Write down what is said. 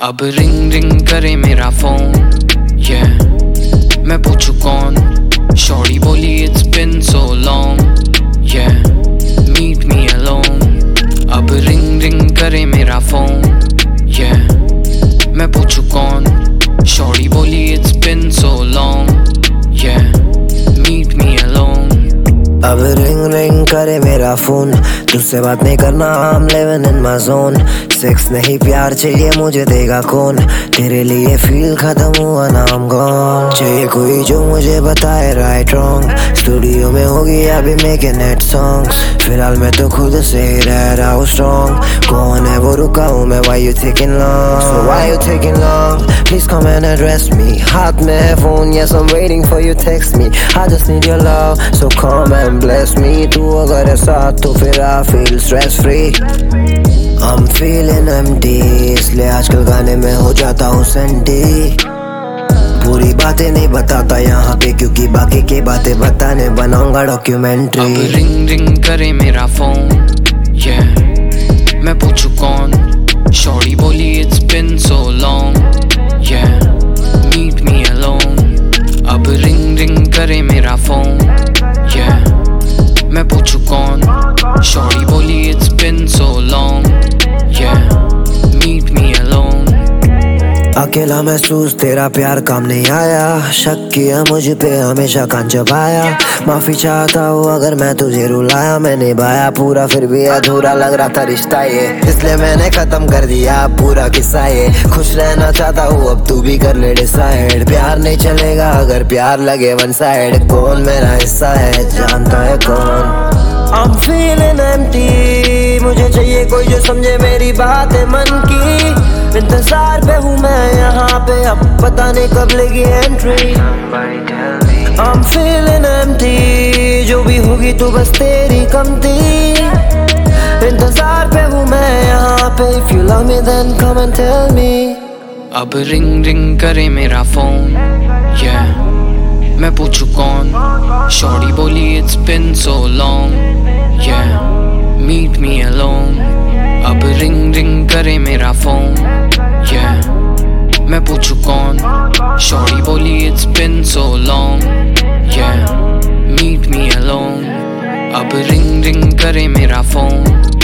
अब ring ring करे मेरा फोन, मैं पूछू कौन। शॉर्टी बोली it's been so long, meet me alone. अब रिंग रिंग करे मेरा फोन, मैं पूछू कौन। शॉर्टी बोली it's been so long, meet me alone. अब रिंग रिंग करे मेरा फोन, तुझसे बात नहीं करना, I'm living in my zone। Sex नहीं प्यार चाहिए मुझे, देगा कौन। तेरे लिए फील खत्म हुआ ना I'm gone। चाहिए कोई जो मुझे बताए राइट रॉन्ग। स्टूडियो में होगी अभी मेकिंग हिट सॉन्ग्स, फिलहाल मैं तो खुद से ही रह रहा हूँ स्ट्रॉन्ग। कौन है वो रुका हूँ मैं, why you taking long? So why you taking long? Please come and address me। हाथ में है phone, yes I'm waiting for you text me। I just need your love, so come and bless me। तू अगर है साथ तो फिर I feel stress free। I'm feeling empty, इसलिए आजकल गाने में हो जाता हूँ सेंटी। पूरी बातें नहीं बताता यहाँ पे, क्योंकि बाकी की बातें बताने बनाऊंगा डॉक्यूमेंट्री। अब रिंग रिंग करे मेरा फोन, मैं पूछू कौन। शॉर्टी बोली it's been so long, meet me alone. अब रिंग रिंग करे मेरा फोन, मैं पूछू कौन। शॉर्टी बोली it's been so long, meet me alone. अकेला महसूस तेरा प्यार काम नहीं आया, शक किया मुझ पे हमेशा कान चबाया। माफी चाहता हूँ अगर मैं तुझे रुलाया, मैं निभाया पूरा फिर भी अधूरा लग रहा था रिश्ता ये, इसलिए मैंने खत्म कर दिया पूरा किस्सा ये। खुश रहना चाहता हूँ अब तू भी कर ले डिसाइड, प्यार नहीं चलेगा अगर प्यार लगे वन साइड। कौन मेरा हिस्सा है जानता है कौन। I'm feeling empty, मुझे चाहिए कोई जो समझे मेरी बात है मन की। इंतजार पे हूँ मैं यहाँ पे, अब पता नहीं कब लेगी एंट्री। I'm feeling empty, जो भी होगी तो बस तेरी कमती। इंतजार पे हूँ मैं यहाँ पे, if you love me then come and tell me। अब रिंग रिंग करे मेरा फोन, मैं पूछू कौन। शॉर्टी बोली it's been so long, meet me alone. अब रिंग रिंग करे मेरा फोन, मैं पूछू कौन। शॉर्टी बोली it's been so long, meet me alone. अब रिंग रिंग करे मेरा फोन,